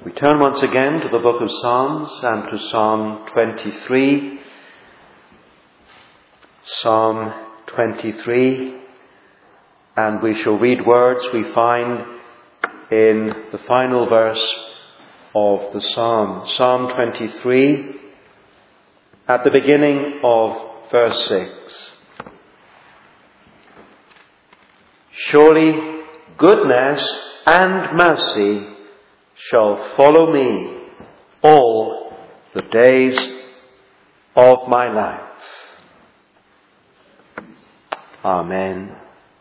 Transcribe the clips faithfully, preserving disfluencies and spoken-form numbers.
We turn once again to the book of Psalms and to Psalm twenty-three. Psalm twenty-three, and we shall read words we find in the final verse of the psalm. Psalm twenty-three, at the beginning of verse six. Surely goodness and mercy shall follow me all the days of my life. Amen.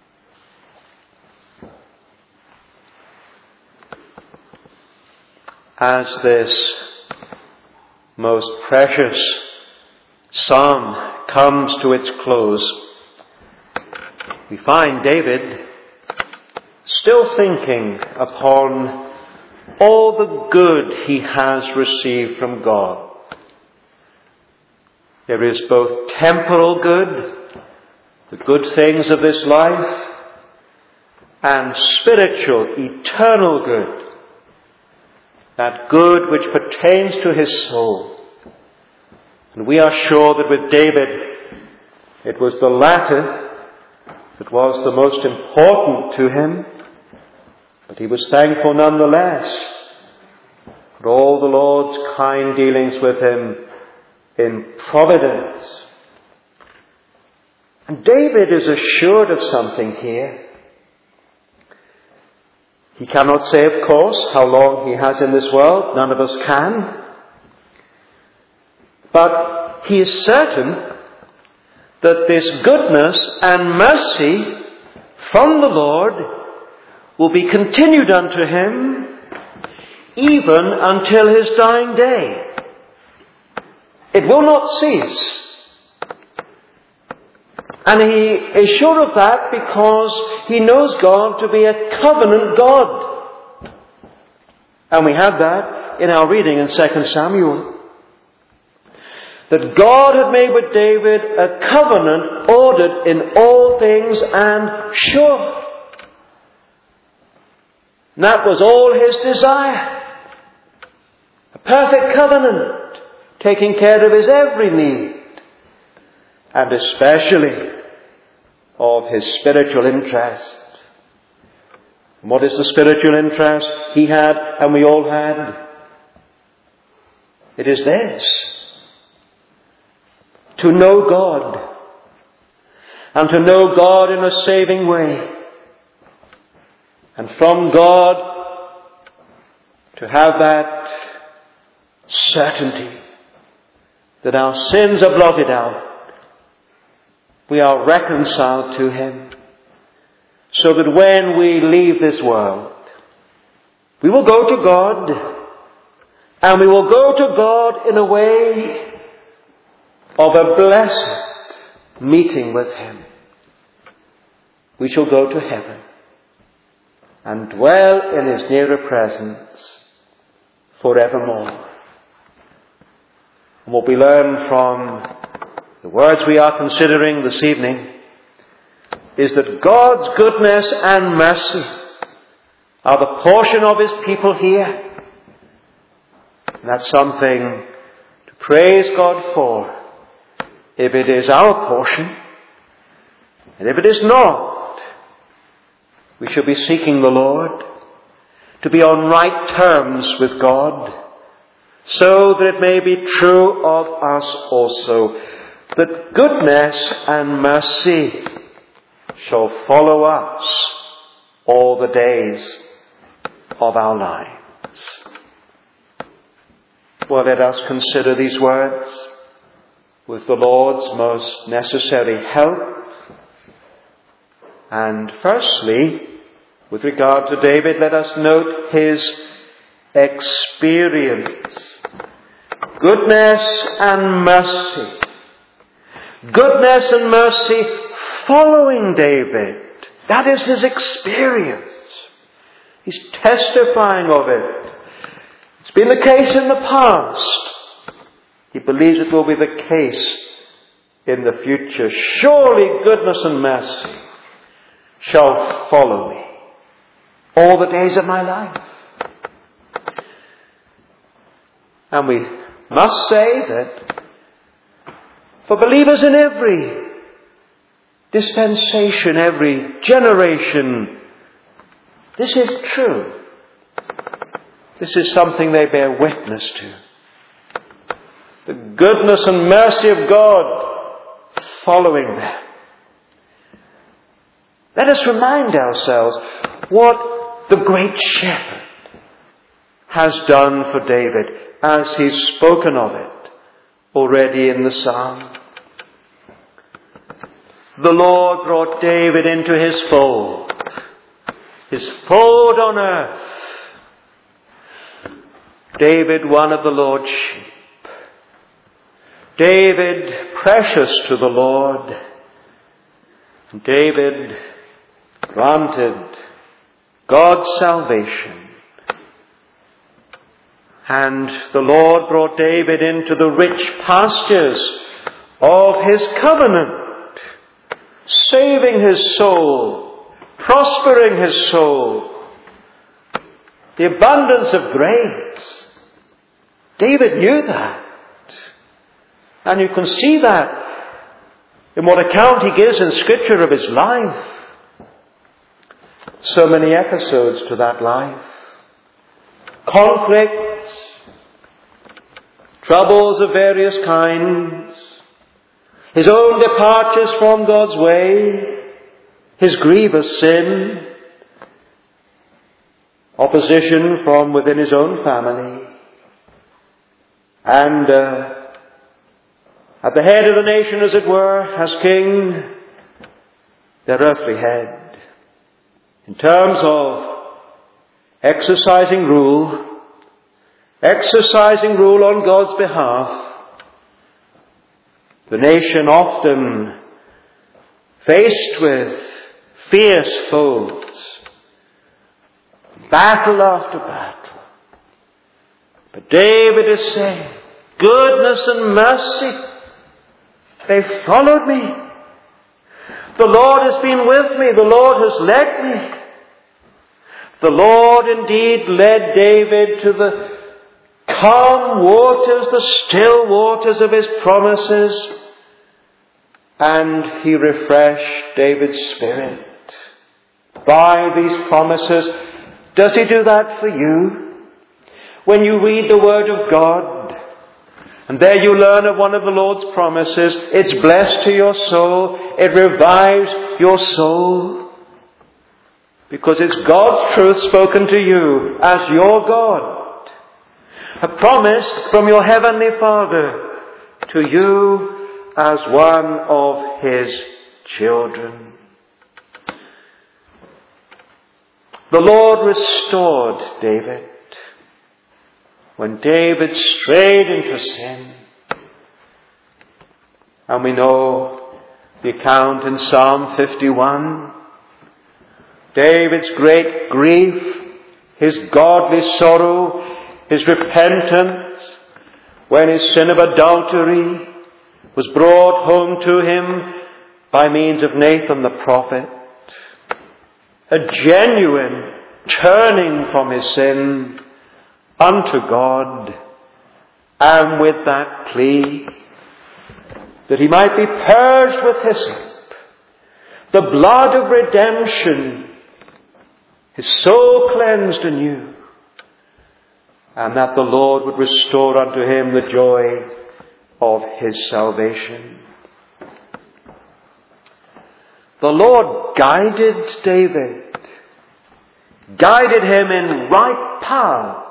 As this most precious psalm comes to its close, we find David still thinking upon all the good he has received from God. There is both temporal good, the good things of this life, and spiritual, eternal good, that good which pertains to his soul. And we are sure that with David, it was the latter that was the most important to him, but he was thankful nonetheless for all the Lord's kind dealings with him in providence. And David is assured of something here. He cannot say, of course, how long he has in this world. None of us can. But he is certain that this goodness and mercy from the Lord will be continued unto him even until his dying day. It will not cease. And he is sure of that because he knows God to be a covenant God. And we have that in our reading in Second Samuel. That God had made with David a covenant ordered in all things and sure. And that was all his desire. A perfect covenant, taking care of his every need. And especially of his spiritual interest. And what is the spiritual interest he had and we all had? It is this: to know God, and to know God in a saving way, and from God to have that certainty that our sins are blotted out. We are reconciled to him, so that when we leave this world, we will go to God, and we will go to God in a way of a blessed meeting with him. We shall go to heaven and dwell in his nearer presence forevermore. And what we learn from the words we are considering this evening is that God's goodness and mercy are the portion of his people here. And that's something to praise God for, if it is our portion. And if it is not, we should be seeking the Lord to be on right terms with God, so that it may be true of us also, that goodness and mercy shall follow us all the days of our lives. Well, let us consider these words with the Lord's most necessary help. And firstly, with regard to David, let us note his experience. Goodness and mercy. Goodness and mercy following David. That is his experience. He's testifying of it. It's been the case in the past. He believes it will be the case in the future. Surely goodness and mercy shall follow me all the days of my life. And we must say that for believers in every dispensation, every generation, this is true. This is something they bear witness to. The goodness and mercy of God following them. Let us remind ourselves what the great shepherd has done for David as he's spoken of it already in the psalm. The Lord brought David into his fold, his fold on earth. David, one of the Lord's sheep. David, precious to the Lord. David granted God's salvation. And the Lord brought David into the rich pastures of his covenant, saving his soul, prospering his soul. The abundance of grace. David knew that. And you can see that in what account he gives in Scripture of his life. So many episodes to that life. Conflicts, troubles of various kinds, his own departures from God's way, his grievous sin, opposition from within his own family, and uh, at the head of the nation, as it were, as king, their earthly head. In terms of exercising rule, exercising rule on God's behalf, the nation often faced with fierce foes, battle after battle. But David is saying, goodness and mercy, they followed me. The Lord has been with me. The Lord has led me. The Lord indeed led David to the calm waters, the still waters of his promises, and he refreshed David's spirit by these promises. Does he do that for you? When you read the Word of God, and there you learn of one of the Lord's promises, it's blessed to your soul, it revives your soul, because it's God's truth spoken to you as your God, a promise from your Heavenly Father to you as one of His children. The Lord restored David when David strayed into sin. And we know the account in Psalm fifty-one. David's great grief, his godly sorrow, his repentance, when his sin of adultery was brought home to him by means of Nathan the prophet. A genuine turning from his sin unto God, and with that plea that he might be purged with hyssop, the blood of redemption, his soul cleansed anew, and that the Lord would restore unto him the joy of his salvation. The Lord guided David, guided him in right paths.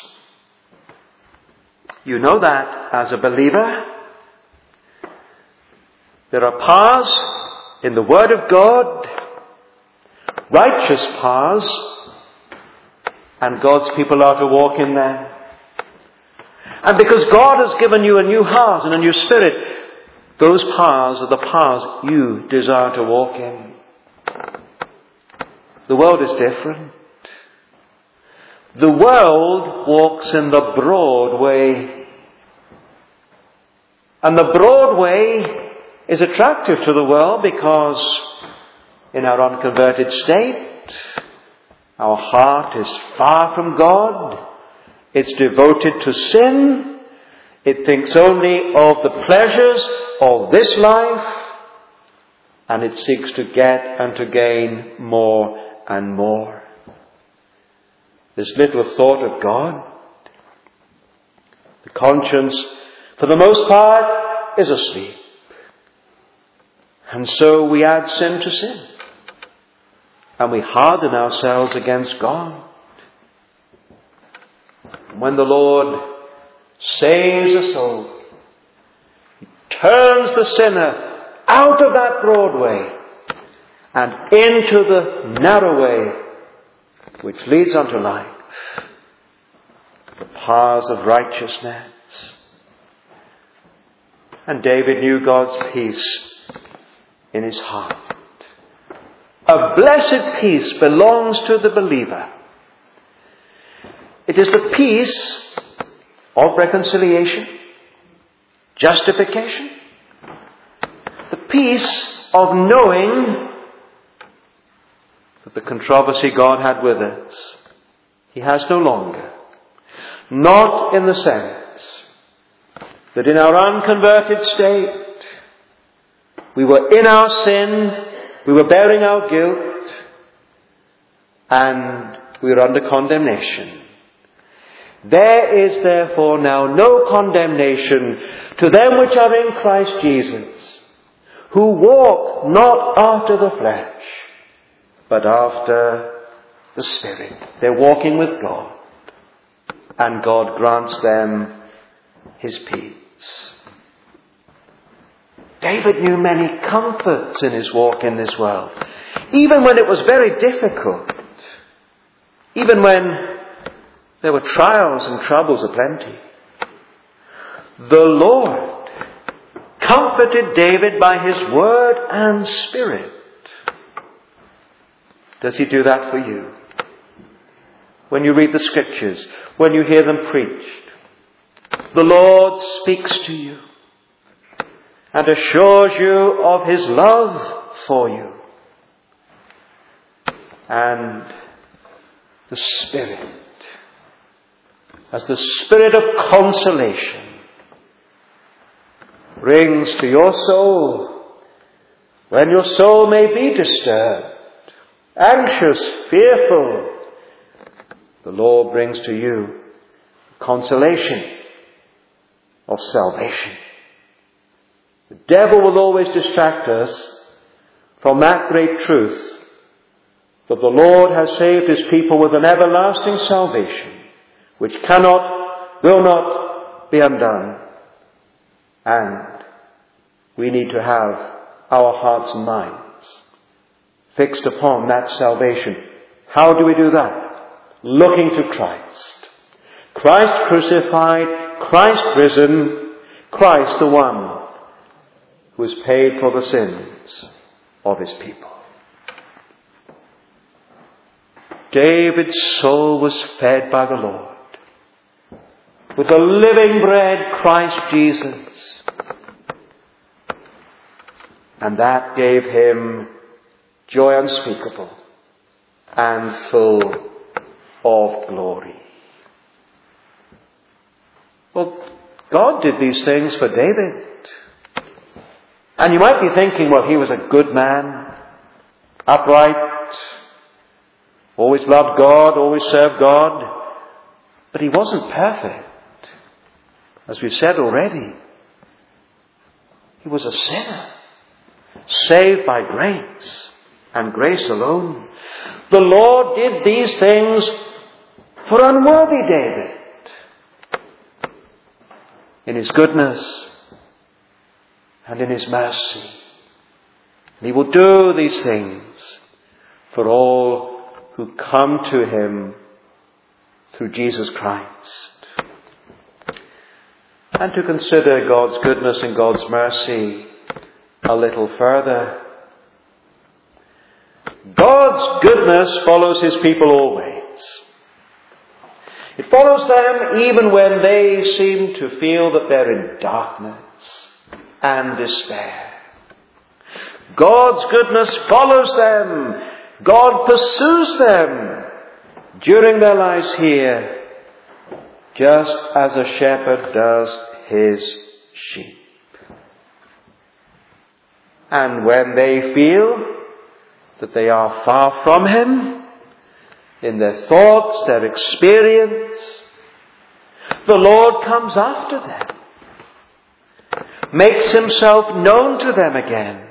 You know that as a believer. There are paths in the Word of God, righteous paths, and God's people are to walk in them. And because God has given you a new heart and a new spirit, those paths are the paths you desire to walk in. The world is different. The world walks in the broad way. And the broad way is attractive to the world because in our unconverted state, our heart is far from God. It's devoted to sin. It thinks only of the pleasures of this life, and it seeks to get and to gain more and more. There's little thought of God. The conscience, for the most part, is asleep. And so we add sin to sin. And we harden ourselves against God. When the Lord saves a soul, He turns the sinner out of that broad way and into the narrow way which leads unto life, the paths of righteousness. And David knew God's peace in his heart. A blessed peace belongs to the believer. It is the peace of reconciliation, justification, the peace of knowing that the controversy God had with us, He has no longer. Not in the sense that in our unconverted state, we were in our sin, we were bearing our guilt, and we were under condemnation. There is therefore now no condemnation to them which are in Christ Jesus, who walk not after the flesh, but after the Spirit. They're walking with God, and God grants them His peace. David knew many comforts in his walk in this world, even when it was very difficult, even when there were trials and troubles aplenty. The Lord comforted David by His word and Spirit. Does He do that for you? When you read the Scriptures, when you hear them preached, the Lord speaks to you and assures you of His love for you. And the Spirit, as the Spirit of consolation, brings to your soul when your soul may be disturbed, anxious, fearful, the Lord brings to you consolation of salvation. The devil will always distract us from that great truth that the Lord has saved His people with an everlasting salvation, which cannot, will not be undone. And we need to have our hearts and minds fixed upon that salvation. How do we do that? Looking to Christ. Christ crucified, Christ risen, Christ the one who has paid for the sins of His people. David's soul was fed by the Lord with the living bread, Christ Jesus. And that gave him joy unspeakable and full of glory. Well, God did these things for David. And you might be thinking, well, he was a good man, upright, always loved God, always served God. But he wasn't perfect. As we've said already, he was a sinner, saved by grace, and grace alone. The Lord did these things for unworthy David. In His goodness and in His mercy. And He will do these things for all who come to Him through Jesus Christ. And to consider God's goodness and God's mercy a little further. God's goodness follows His people always. It follows them even when they seem to feel that they're in darkness and despair. God's goodness follows them. God pursues them during their lives here, just as a shepherd does his sheep. And when they feel that they are far from him, in their thoughts, their experience, the Lord comes after them, makes himself known to them again,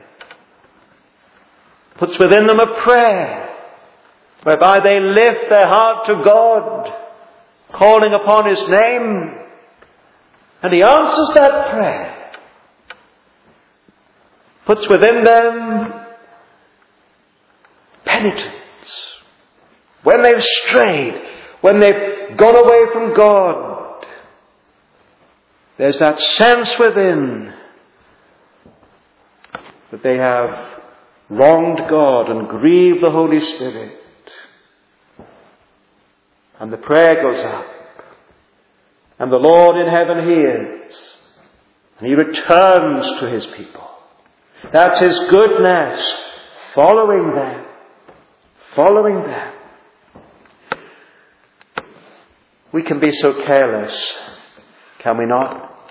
puts within them a prayer whereby they lift their heart to God, calling upon his name, and he answers that prayer, puts within them penitence. When they've strayed, when they've gone away from God, there's that sense within that they have wronged God and grieved the Holy Spirit. And the prayer goes up, and the Lord in heaven hears, and he returns to his people. That's his goodness following them, following them. We can be so careless, can we not?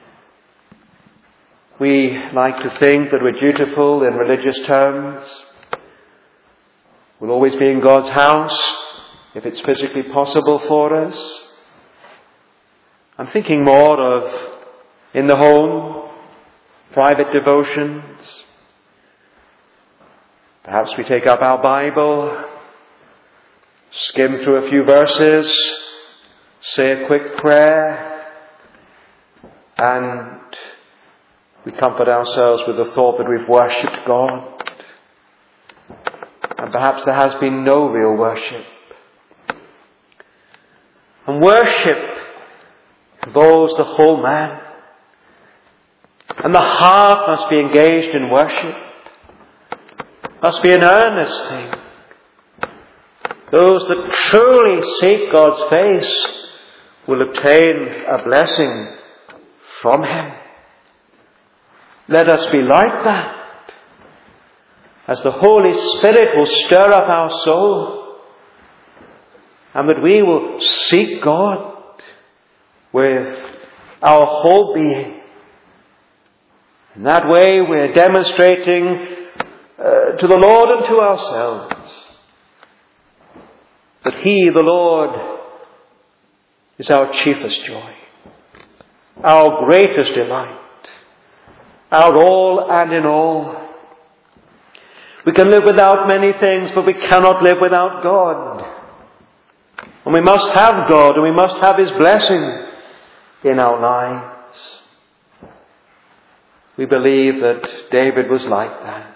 We like to think that we're dutiful in religious terms. We'll always be in God's house if it's physically possible for us. I'm thinking more of in the home, private devotions. Perhaps we take up our Bible, skim through a few verses, say a quick prayer, and we comfort ourselves with the thought that we've worshipped God. And perhaps there has been no real worship. And worship involves the whole man. And the heart must be engaged in worship. Must be an earnest thing. Those that truly seek God's face will obtain a blessing from him. Let us be like that, as the Holy Spirit will stir up our soul, and that we will seek God with our whole being. In that way we're demonstrating uh, to the Lord and to ourselves that he, the Lord, is our chiefest joy, our greatest delight, our all and in all. We can live without many things, but we cannot live without God. And we must have God, and we must have his blessing in our lives. We believe that David was like that.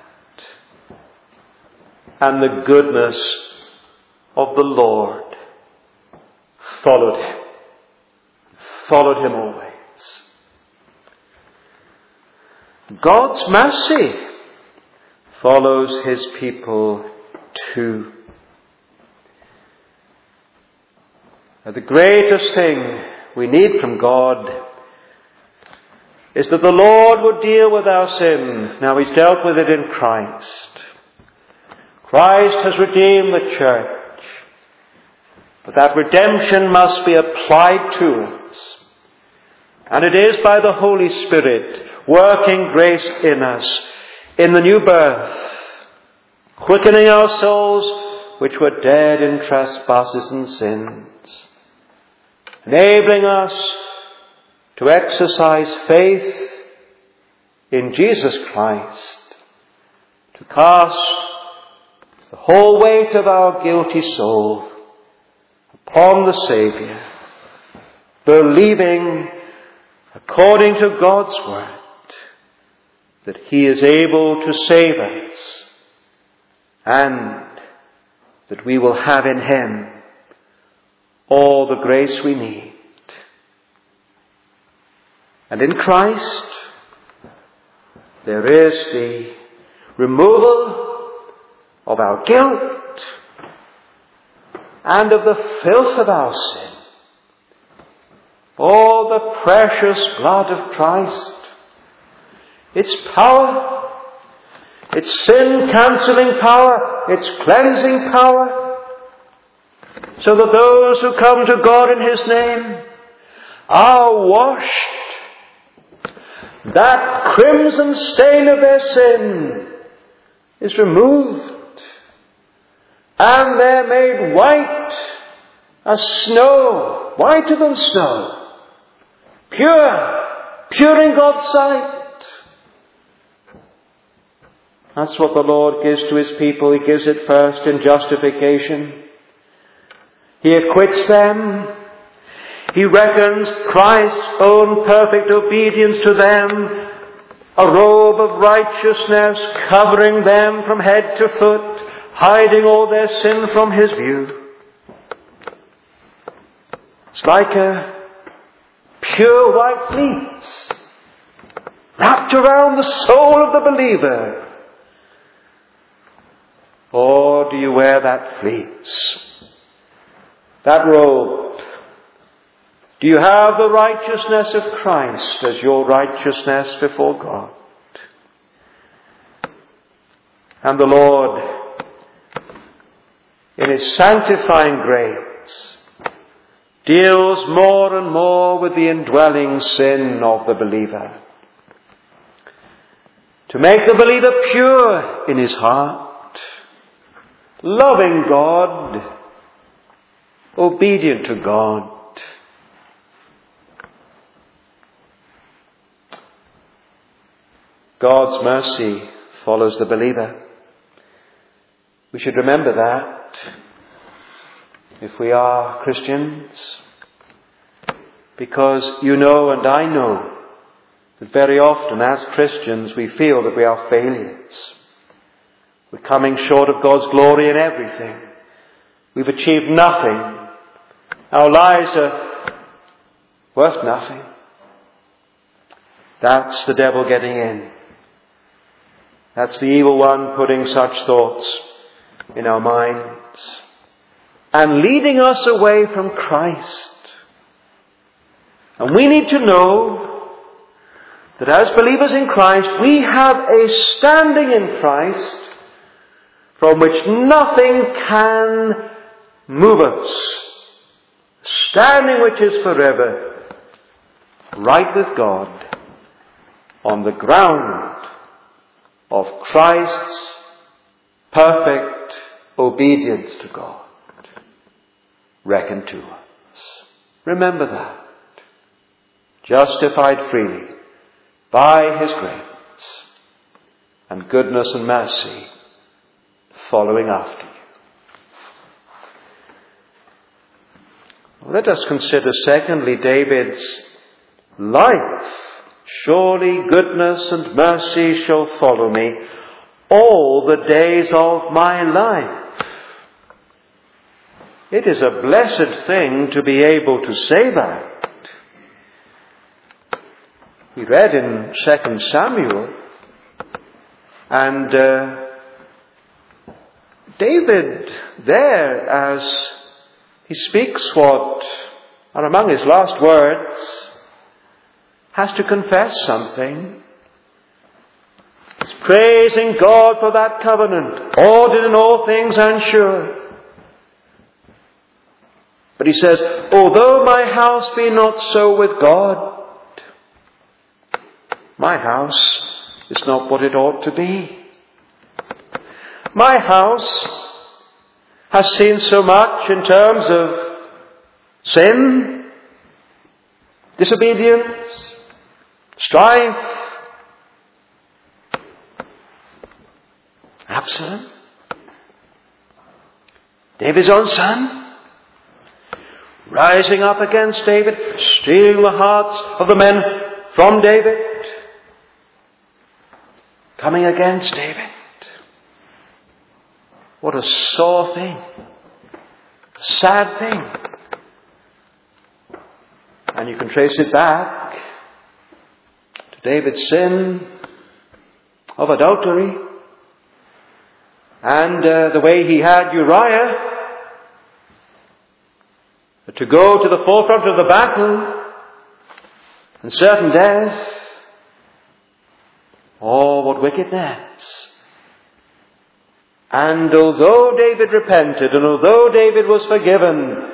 And the goodness of the Lord followed him. Followed him always. God's mercy follows his people too. Now, the greatest thing we need from God is that the Lord would deal with our sin. Now, he's dealt with it in Christ. Christ has redeemed the church. But that redemption must be applied to us. And it is by the Holy Spirit working grace in us in the new birth, quickening our souls which were dead in trespasses and sins, enabling us to exercise faith in Jesus Christ, to cast the whole weight of our guilty soul upon the Saviour, believing according to God's word that he is able to save us, and that we will have in him all the grace we need. And in Christ there is the removal of our guilt and of the filth of our sin. Oh, the precious blood of Christ, its power, its sin-cancelling power, its cleansing power, so that those who come to God in his name are washed that crimson stain of their sin is removed, and they're made white as snow, whiter than snow, pure, pure in God's sight. That's what the Lord gives to His people. He gives it first in justification. He acquits them. He reckons Christ's own perfect obedience to them a robe of righteousness, covering them from head to foot, hiding all their sin from His view. It's like a pure white fleece wrapped around the soul of the believer. Or do you wear that fleece, that robe? Do you have the righteousness of Christ as your righteousness before God? And the Lord, in His sanctifying grace, deals more and more with the indwelling sin of the believer, to make the believer pure in his heart, loving God, obedient to God. God's mercy follows the believer. We should remember that if we are Christians, because you know and I know that very often as Christians we feel that we are failures. We're coming short of God's glory in everything. We've achieved nothing. Our lives are worth nothing. That's the devil getting in. That's the evil one putting such thoughts in our minds and leading us away from Christ. And we need to know that as believers in Christ, we have a standing in Christ from which nothing can move us. Standing which is forever right with God on the ground of Christ's perfect obedience to God, reckoned to us. Remember that. Justified freely by His grace, and goodness and mercy following after you. Let us consider secondly David's life. Surely goodness and mercy shall follow me all the days of my life. It is a blessed thing to be able to say that. We read in Second Samuel, and uh, David there, as he speaks what are among his last words, has to confess something. He's praising God for that covenant, ordered in all things and sure. But he says, although my house be not so with God, my house is not what it ought to be. My house has seen so much in terms of sin, disobedience, strife, Absalom, David's own son, rising up against David, stealing the hearts of the men from David, coming against David. What a sore thing, a sad thing. And you can trace it back to David's sin of adultery, and uh, the way he had Uriah to go to the forefront of the battle and certain death. Oh, what wickedness. And although David repented, and although David was forgiven,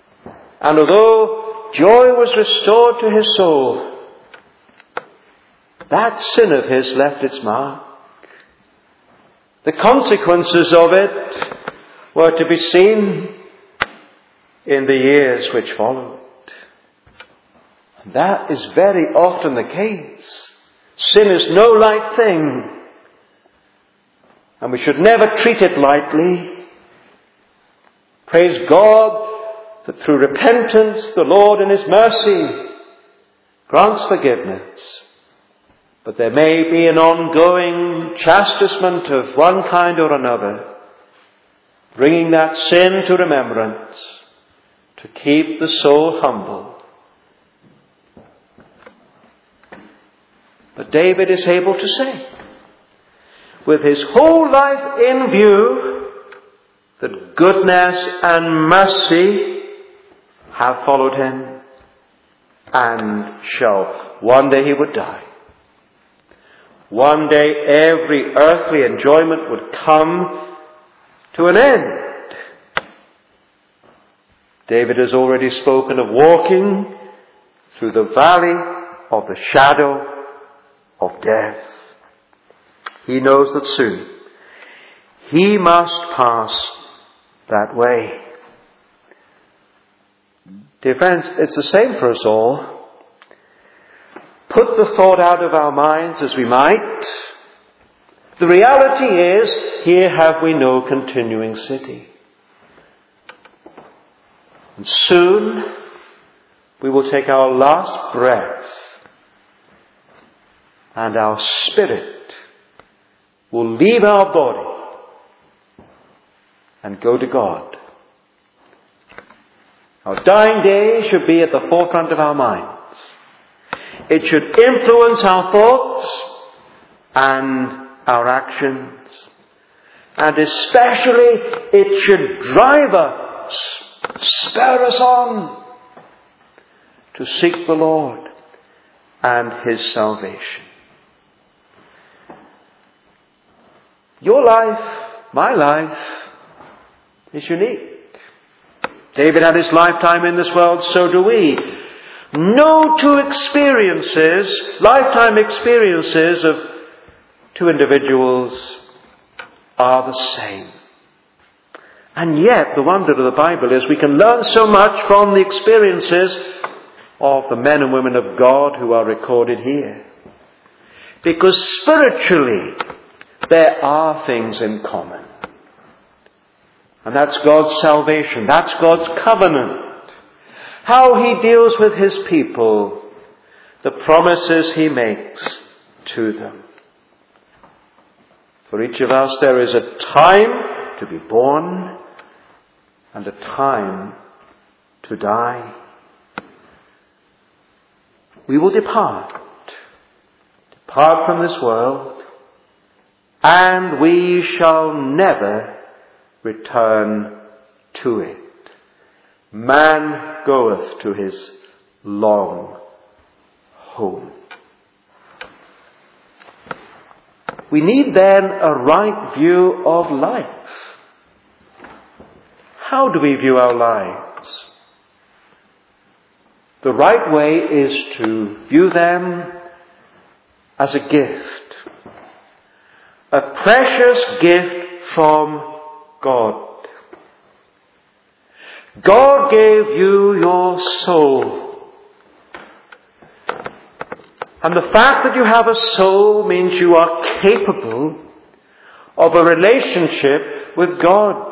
and although joy was restored to his soul, that sin of his left its mark. The consequences of it were to be seen in the years which followed. And that is very often the case. Sin is no light thing, and we should never treat it lightly. Praise God that through repentance the Lord in his mercy grants forgiveness. But there may be an ongoing chastisement of one kind or another, bringing that sin to remembrance to keep the soul humble. But David is able to say, with his whole life in view, that goodness and mercy have followed him, and shall one day he would die. One day every earthly enjoyment would come to an end. David has already spoken of walking through the valley of the shadow of death. He knows that soon he must pass that way. Dear friends, it's the same for us all. Put the thought out of our minds as we might. The reality is, here have we no continuing city. And soon we will take our last breath, and our spirit will leave our body and go to God. Our dying day should be at the forefront of our minds. It should influence our thoughts and our actions. And especially, it should drive us, spur us on to seek the Lord and his salvation. Your life, my life, is unique. David had his lifetime in this world, so do we. No two experiences, lifetime experiences of two individuals are the same. And yet, the wonder of the Bible is we can learn so much from the experiences of the men and women of God who are recorded here. Because spiritually, there are things in common. And that's God's salvation. That's God's covenant. How he deals with his people. The promises he makes to them. For each of us there is a time to be born and a time to die. We will depart. Depart from this world, and we shall never return to it. Man goeth to his long home. We need then a right view of life. How do we view our lives? The right way is to view them as a gift. A precious gift from God. God gave you your soul. And the fact that you have a soul means you are capable of a relationship with God.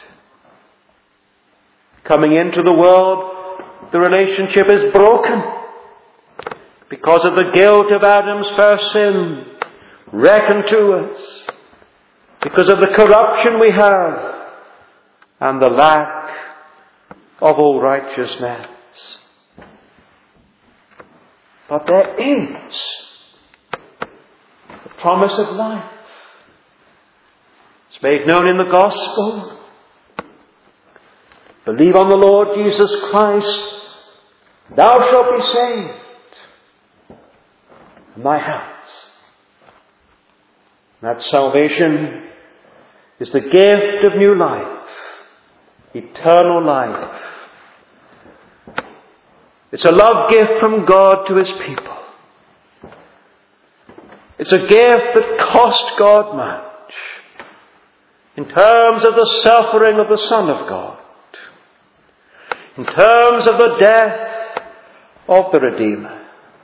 Coming into the world, the relationship is broken because of the guilt of Adam's first sin, reckoned to us, because of the corruption we have and the lack of all righteousness. But there is the promise of life. It's made known in the gospel. Believe on the Lord Jesus Christ, thou shalt be saved, and thy house. That salvation is the gift of new life, eternal life. It's a love gift from God to his people. It's a gift that cost God much in terms of the suffering of the Son of God, in terms of the death of the Redeemer.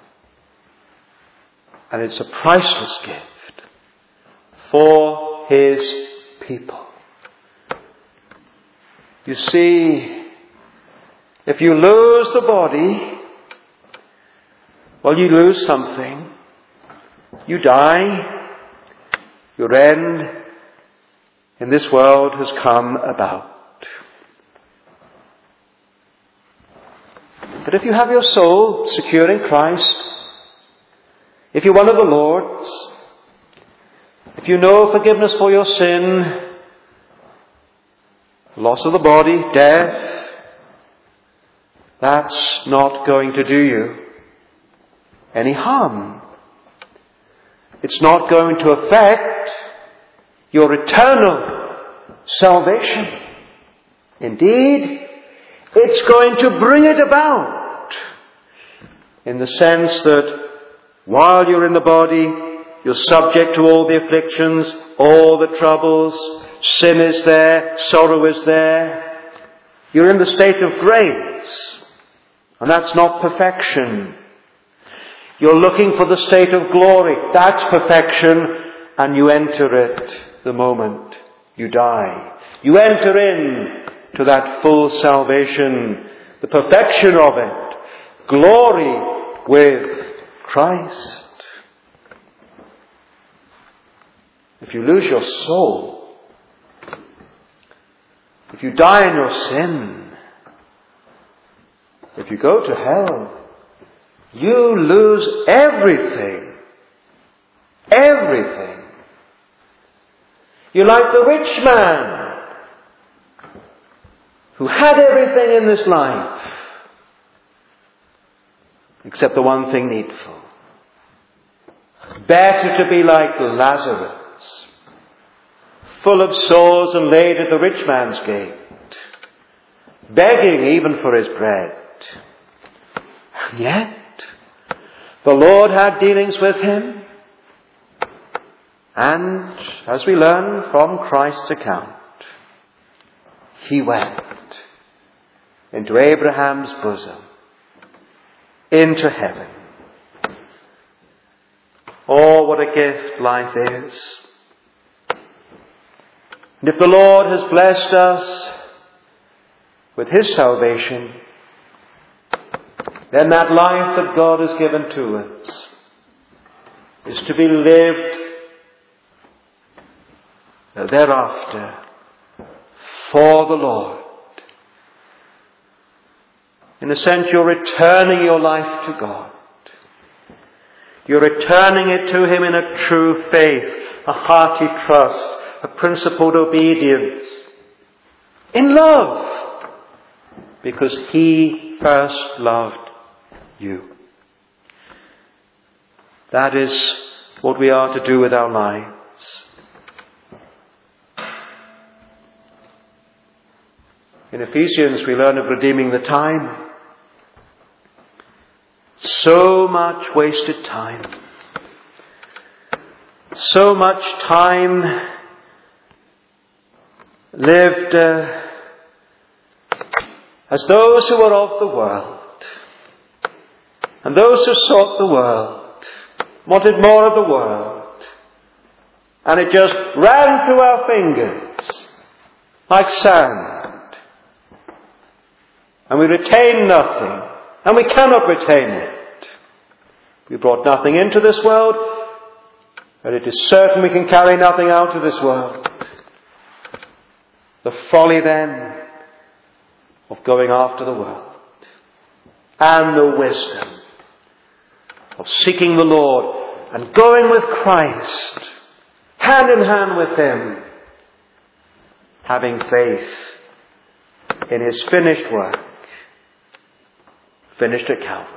And it's a priceless gift for His people. You see, if you lose the body, well, you lose something. You die. Your end in this world has come about. But if you have your soul secure in Christ, if you're one of the Lord's, if you know forgiveness for your sin, loss of the body, death, that's not going to do you any harm. It's not going to affect your eternal salvation. Indeed, it's going to bring it about in the sense that while you're in the body, you're subject to all the afflictions, all the troubles. Sin is there, sorrow is there. You're in the state of grace, and that's not perfection. You're looking for the state of glory. That's perfection, and you enter it the moment you die. You enter in to that full salvation, the perfection of it, glory with Christ. If you lose your soul, if you die in your sin, if you go to hell, you lose everything. Everything. You're like the rich man who had everything in this life except the one thing needful. Better to be like Lazarus, full of sores and laid at the rich man's gate, begging even for his bread. And yet, the Lord had dealings with him, and as we learn from Christ's account, he went into Abraham's bosom, into heaven. Oh, what a gift life is. And if the Lord has blessed us with His salvation, then that life that God has given to us is to be lived thereafter for the Lord. In a sense, you're returning your life to God. You're returning it to Him in a true faith, a hearty trust, a principled obedience, in love, because He first loved you. That is what we are to do with our lives. In Ephesians, we learn of redeeming the time. So much wasted time. So much time lived uh, as those who were of the world. And those who sought the world wanted more of the world. And it just ran through our fingers like sand. And we retained nothing. And we cannot retain it. We brought nothing into this world, and it is certain we can carry nothing out of this world. The folly then of going after the world, and the wisdom of seeking the Lord and going with Christ, hand in hand with Him, having faith in His finished work, finished at Calvary.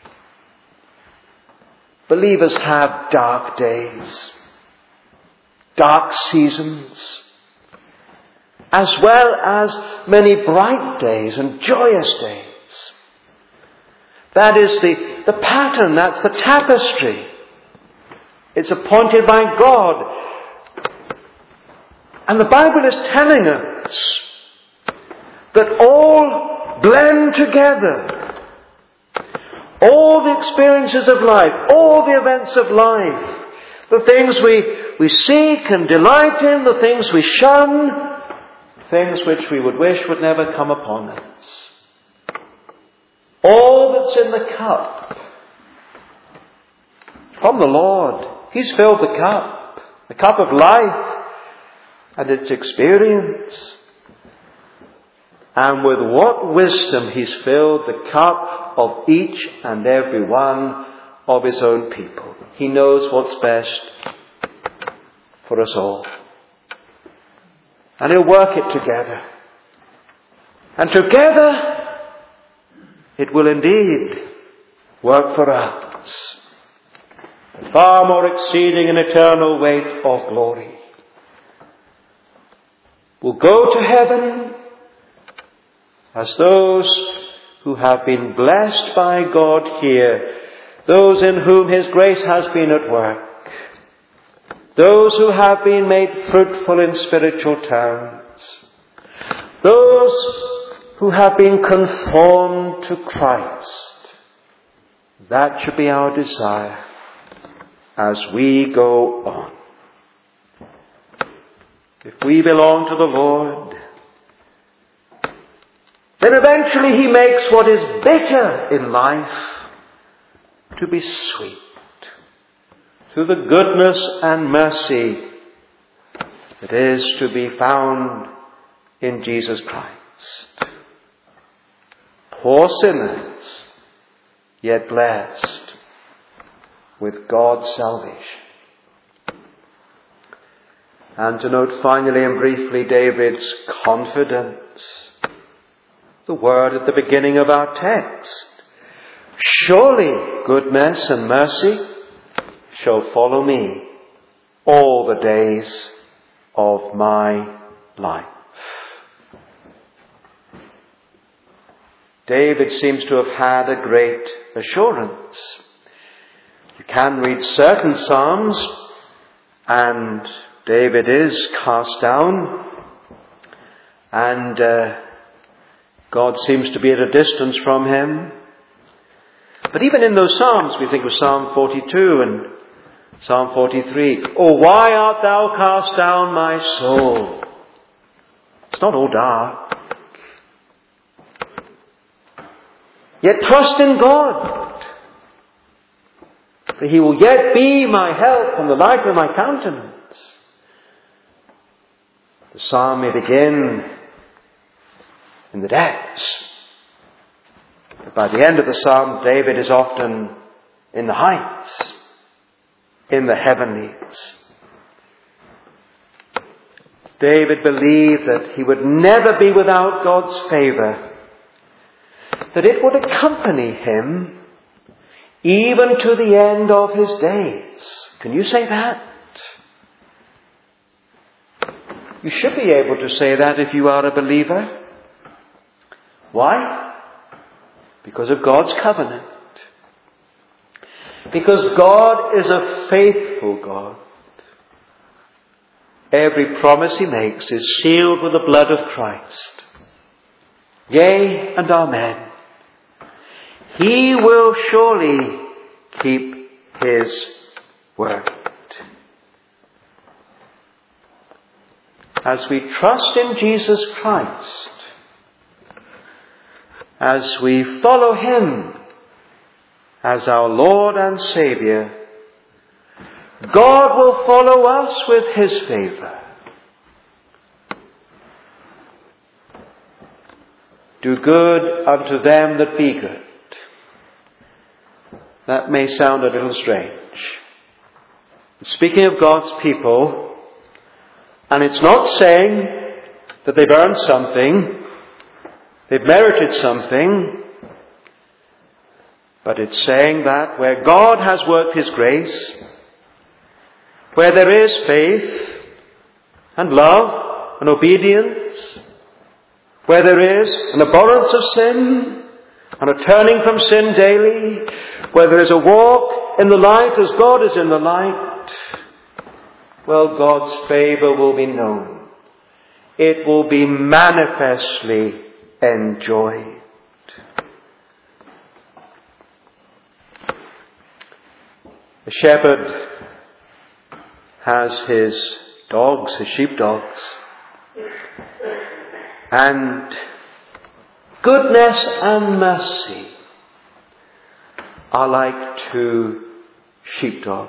Believers have dark days, dark seasons, as well as many bright days and joyous days. That is the, the pattern, that's the tapestry It's appointed by God. And the Bible is telling us that all blend together. All the experiences of life, all the events of life, the things we, we seek and delight in, the things we shun, things which we would wish would never come upon us. All that's in the cup from the Lord. He's filled the cup, the cup of life and its experience. And with what wisdom He's filled the cup of each and every one of His own people. He knows what's best for us all. And He'll work it together. And together it will indeed work for us. A far more exceeding and eternal weight of glory. We'll go to heaven as those who have been blessed by God here, those in whom His grace has been at work, those who have been made fruitful in spiritual terms, those who have been conformed to Christ. That should be our desire as we go on. If we belong to the Lord, then eventually He makes what is bitter in life to be sweet through the goodness and mercy that is to be found in Jesus Christ. Poor sinners, yet blessed with God's salvation. And to note finally and briefly David's confidence. The word at the beginning of our text. Surely goodness and mercy shall follow me all the days of my life. David seems to have had a great assurance. You can read certain Psalms and David is cast down and uh, God seems to be at a distance from him. But even in those Psalms, we think of Psalm forty-two and Psalm forty-three. Oh, why art thou cast down, my soul? It's not all dark. Yet trust in God, for He will yet be my help and the light of my countenance. The psalm may begin in the depths, but by the end of the psalm, David is often in the heights, in the heavenlies. David believed that he would never be without God's favour, that it would accompany him even to the end of his days. Can you say that? You should be able to say that if you are a believer. Why? Because of God's covenant. Because God is a faithful God. Every promise He makes is sealed with the blood of Christ. Yea and amen. He will surely keep His word. As we trust in Jesus Christ, as we follow Him as our Lord and Saviour, God will follow us with His favour. Do good unto them that be good. That may sound a little strange. Speaking of God's people, and it's not saying that they've earned something, they've merited something, but it's saying that where God has worked His grace, where there is faith and love and obedience, where there is an abhorrence of sin and a turning from sin daily, where there is a walk in the light as God is in the light, well, God's favour will be known. It will be manifestly enjoyed. The shepherd has his dogs, his sheepdogs, and goodness and mercy are like two sheepdogs.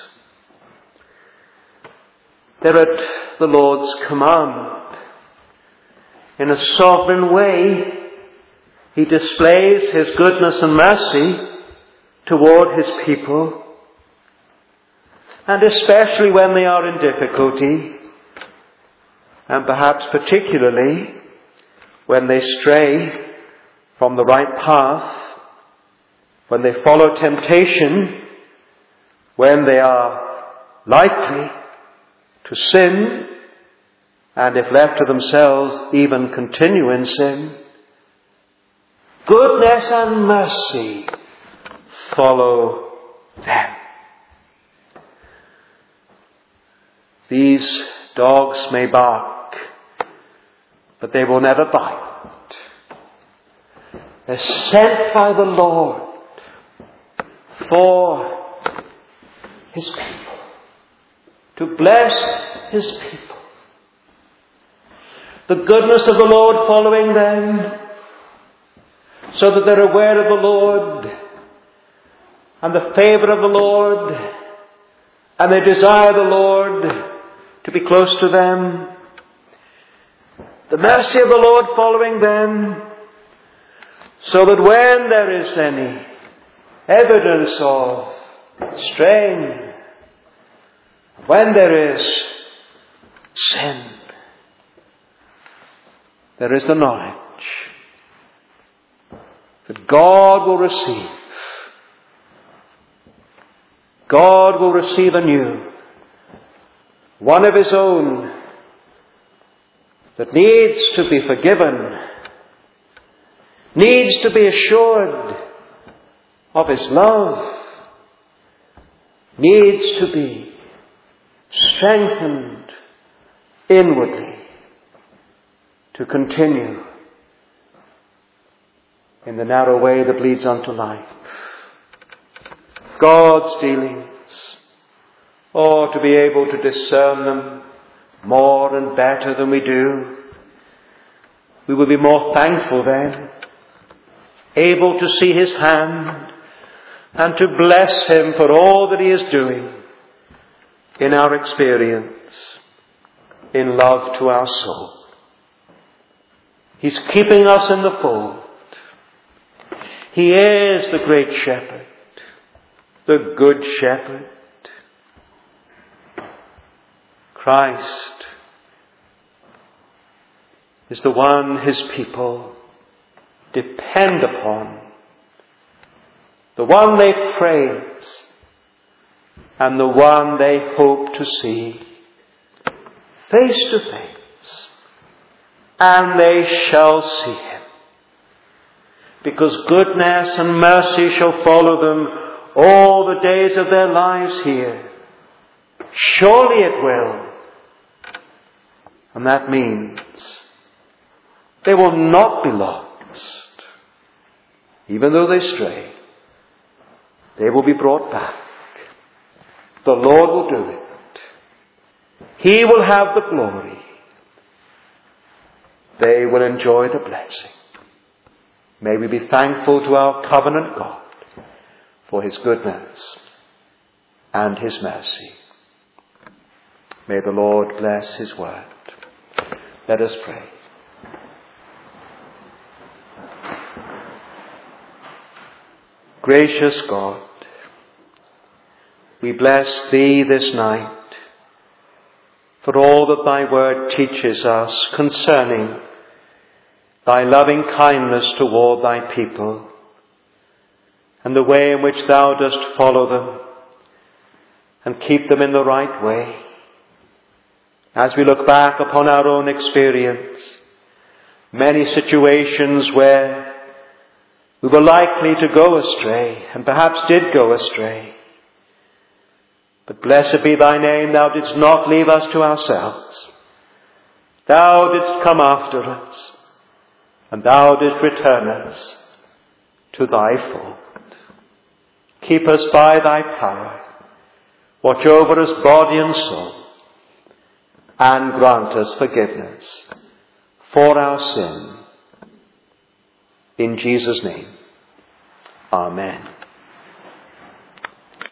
They're at the Lord's command. In a sovereign way, He displays His goodness and mercy toward His people, and especially when they are in difficulty, and perhaps particularly when they stray from the right path, when they follow temptation, when they are likely to sin, and if left to themselves, even continue in sin. Goodness and mercy follow them. These dogs may bark, but they will never bite. They're sent by the Lord for His people, to bless His people. The goodness of the Lord following them, so that they're aware of the Lord and the favour of the Lord, and they desire the Lord to be close to them. The mercy of the Lord following them, so that when there is any evidence of straying, when there is sin, there is the knowledge that God will receive. God will receive anew one of His own that needs to be forgiven, needs to be assured of His love, needs to be strengthened inwardly to continue in the narrow way that leads unto life. God's dealings, or to be able to discern them more and better than we do. We will be more thankful then, able to see His hand and to bless Him for all that He is doing in our experience, in love to our soul. He's keeping us in the fold. He is the great shepherd, the good shepherd. Christ is the one His people depend upon, the one they praise, and the one they hope to see face to face, and they shall see Him, because goodness and mercy shall follow them all the days of their lives here. Surely it will. And that means they will not be lost. Even though they stray, they will be brought back. The Lord will do it. He will have the glory. They will enjoy the blessing. May we be thankful to our covenant God for His goodness and His mercy. May the Lord bless His word. Let us pray. Gracious God, we bless Thee this night for all that Thy word teaches us concerning Thy loving kindness toward Thy people, and the way in which Thou dost follow them and keep them in the right way. As we look back upon our own experience, many situations where we were likely to go astray, and perhaps did go astray, But blessed be thy name, thou didst not leave us to ourselves. Thou didst come after us, and thou didst return us to thy fold. Keep us by thy power. Watch over us body and soul, and grant us forgiveness for our sin. In Jesus' name, amen.